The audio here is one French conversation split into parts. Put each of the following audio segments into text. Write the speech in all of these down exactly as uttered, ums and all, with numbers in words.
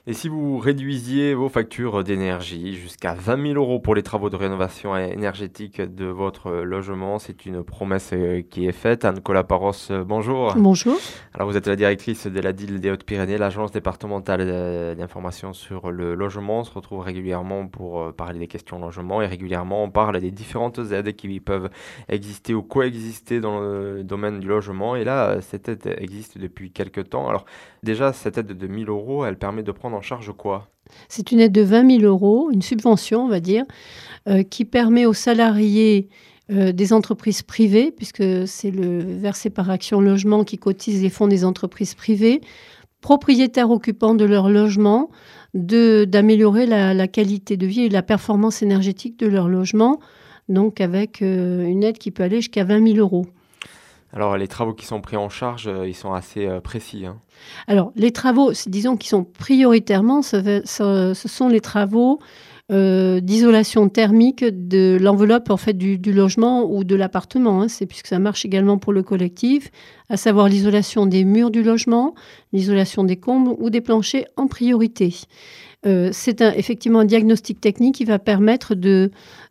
Et si vous réduisiez vos factures d'énergie jusqu'à vingt mille euros pour les travaux de rénovation énergétique de votre logement, c'est une promesse euh, qui est faite. Anne-Cola Parros, euh, bonjour. Bonjour. Alors vous êtes la directrice de la D I L des Hautes-Pyrénées, l'agence départementale euh, d'information sur le logement. On se retrouve régulièrement pour euh, parler des questions logement et régulièrement on parle des différentes aides qui peuvent exister ou coexister dans le domaine du logement. Et là, euh, cette aide existe depuis quelques temps. Alors déjà, cette aide de mille euros, elle permet de prendre en charge quoi? C'est une aide de vingt mille euros, une subvention, on va dire, euh, qui permet aux salariés euh, des entreprises privées, puisque c'est le versé par Action Logement qui cotise les fonds des entreprises privées, propriétaires occupants de leur logement, de, d'améliorer la, la qualité de vie et la performance énergétique de leur logement, donc avec euh, une aide qui peut aller jusqu'à vingt mille euros. Alors les travaux qui sont pris en charge, euh, ils sont assez euh, précis, hein. Alors, les travaux, disons qui sont prioritairement, ce, ce, ce sont les travaux euh, d'isolation thermique de l'enveloppe en fait, du, du logement ou de l'appartement. Hein, c'est, puisque ça marche également pour le collectif, à savoir l'isolation des murs du logement, l'isolation des combles ou des planchers en priorité. Euh, c'est un, effectivement un diagnostic technique qui va permettre de,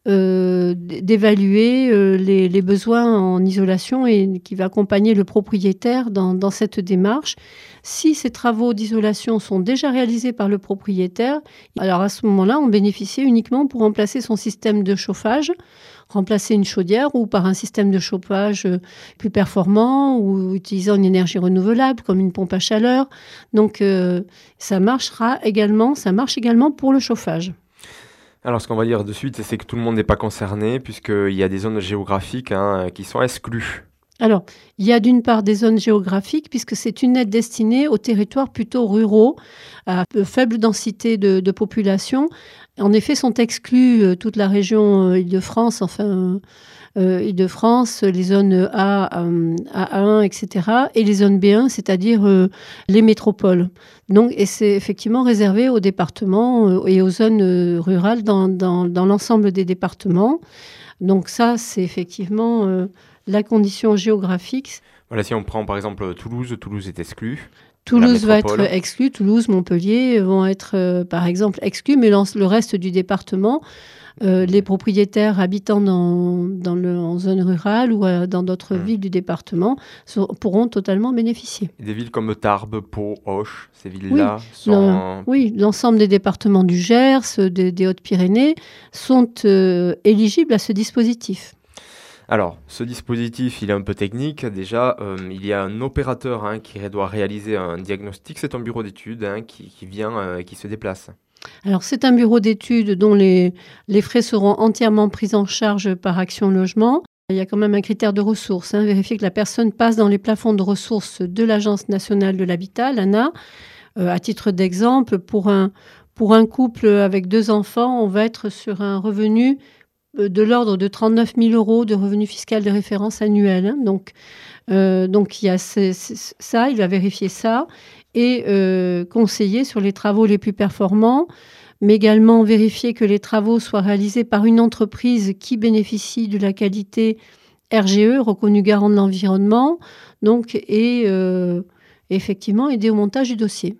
euh, d'évaluer euh, les, les besoins en isolation et qui va accompagner le propriétaire dans, dans cette démarche. Si ces travaux d'isolation sont déjà réalisés par le propriétaire, alors à ce moment-là, on bénéficie uniquement pour remplacer son système de chauffage, remplacer une chaudière ou par un système de chauffage plus performant ou utilisant une énergie renouvelable comme une pompe à chaleur. Donc euh, ça marchera également, ça marche également pour le chauffage. Alors ce qu'on va dire de suite, c'est que tout le monde n'est pas concerné puisqu'il y a des zones géographiques hein, qui sont exclues. Alors, il y a d'une part des zones géographiques, puisque c'est une aide destinée aux territoires plutôt ruraux, à faible densité de, de population. En effet, sont exclus euh, toute la région euh, Île-de-France, enfin, euh, Île-de-France, les zones A, euh, A un, et cetera, et les zones B un, c'est-à-dire euh, les métropoles. Donc, et c'est effectivement réservé aux départements euh, et aux zones euh, rurales dans, dans, dans l'ensemble des départements. Donc ça, c'est effectivement... Euh, la condition géographique. Voilà, si on prend par exemple Toulouse, Toulouse est exclue. Toulouse va être exclue, Toulouse, Montpellier vont être euh, par exemple exclus, mais le reste du département, euh, les propriétaires habitant dans, dans le, en zone rurale ou euh, dans d'autres mmh. villes du département sont, pourront totalement bénéficier. Et des villes comme Tarbes, Pau, Auch, ces villes-là oui, sont... Non, oui, l'ensemble des départements du Gers, des, des Hautes-Pyrénées sont euh, éligibles à ce dispositif. Alors, ce dispositif, il est un peu technique. Déjà, euh, il y a un opérateur hein, qui doit réaliser un diagnostic. C'est un bureau d'études hein, qui, qui vient, euh, qui se déplace. Alors, c'est un bureau d'études dont les, les frais seront entièrement pris en charge par Action Logement. Il y a quand même un critère de ressources. Hein, vérifier que la personne passe dans les plafonds de ressources de l'Agence nationale de l'habitat, l'A N A. Euh, à titre d'exemple, pour un, pour un couple avec deux enfants, on va être sur un revenu de l'ordre de trente-neuf mille euros de revenu fiscal de référence annuel. Hein. Donc, euh, donc, il y a c- c- ça, il va vérifier ça et euh, conseiller sur les travaux les plus performants, mais également vérifier que les travaux soient réalisés par une entreprise qui bénéficie de la qualité R G E, reconnue garant de l'environnement, donc, et euh, effectivement aider au montage du dossier.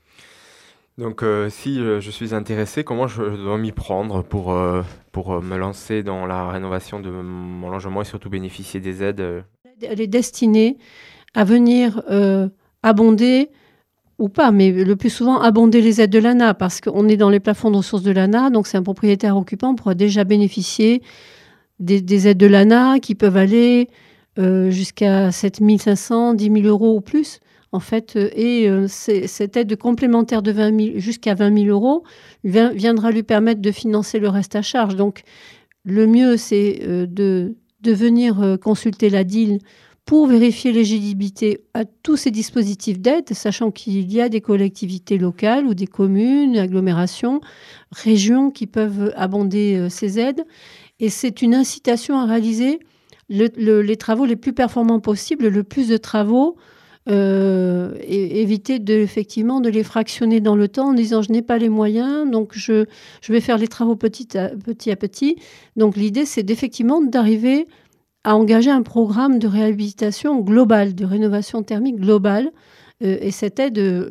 Donc, euh, si euh, je suis intéressé, comment je dois m'y prendre pour, euh, pour euh, me lancer dans la rénovation de mon logement et surtout bénéficier des aides euh... Elle est destinée à venir euh, abonder, ou pas, mais le plus souvent abonder les aides de l'A N A, parce qu'on est dans les plafonds de ressources de l'A N A, donc c'est un propriétaire occupant pourra déjà bénéficier des, des aides de l'A N A qui peuvent aller euh, jusqu'à sept mille cinq cents, dix mille euros ou plus. En fait, et euh, cette aide complémentaire de vingt mille jusqu'à vingt mille euros vient, viendra lui permettre de financer le reste à charge. Donc, le mieux, c'est euh, de, de venir euh, consulter la D I L pour vérifier l'éligibilité à tous ces dispositifs d'aide, sachant qu'il y a des collectivités locales ou des communes, agglomérations, régions qui peuvent abonder euh, ces aides. Et c'est une incitation à réaliser le, le, les travaux les plus performants possibles, le plus de travaux, Euh, et éviter de, effectivement de les fractionner dans le temps en disant je n'ai pas les moyens, donc je, je vais faire les travaux petit à petit. À petit. Donc l'idée, c'est d'effectivement d'arriver à engager un programme de réhabilitation globale, de rénovation thermique globale. Euh, et cette aide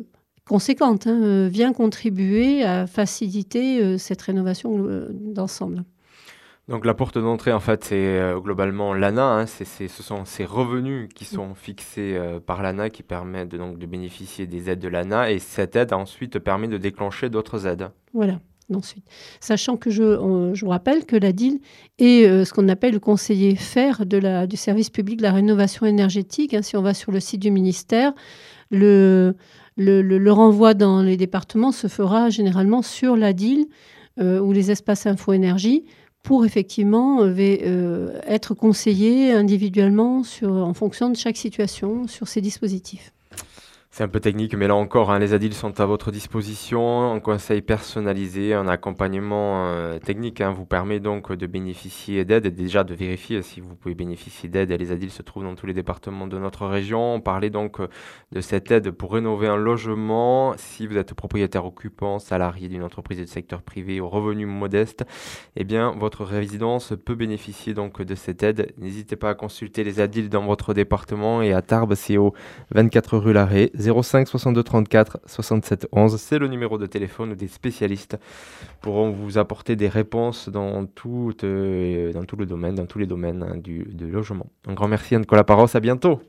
conséquente, hein, euh, vient contribuer à faciliter euh, cette rénovation euh, d'ensemble. Donc la porte d'entrée, en fait, c'est euh, globalement l'A N A, hein, c'est, c'est- ce sont ces revenus qui sont fixés euh, par l'A N A qui permettent de, donc, de bénéficier des aides de l'A N A et cette aide ensuite permet de déclencher d'autres aides. Voilà. Ensuite, sachant que je, on- je vous rappelle que la D I L est euh, ce qu'on appelle le conseiller F E R de la, du service public de la rénovation énergétique. Hein. Si on va sur le site du ministère, le, le, le- le renvoi dans les départements se fera généralement sur la D I L euh, ou les espaces info-énergie pour effectivement euh, vé- euh, être conseillé individuellement sur, en fonction de chaque situation sur ces dispositifs. C'est un peu technique, mais là encore, hein, les A D I L sont à votre disposition. Un conseil personnalisé, un accompagnement euh, technique hein, vous permet donc de bénéficier d'aide et déjà de vérifier si vous pouvez bénéficier d'aide. Les A D I L se trouvent dans tous les départements de notre région. On parlait donc euh, de cette aide pour rénover un logement. Si vous êtes propriétaire occupant, salarié d'une entreprise du secteur privé aux revenus modestes, eh bien, votre résidence peut bénéficier donc de cette aide. N'hésitez pas à consulter les A D I L dans votre département et à Tarbes, c'est au vingt-quatre rue Larrey, zéro cinq soixante-deux trente-quatre soixante-sept onze. C'est le numéro de téléphone où des spécialistes pourront vous apporter des réponses dans tout, euh, dans tout le domaine, dans tous les domaines hein, du, du logement. Un grand merci Anne Colaparos, à bientôt.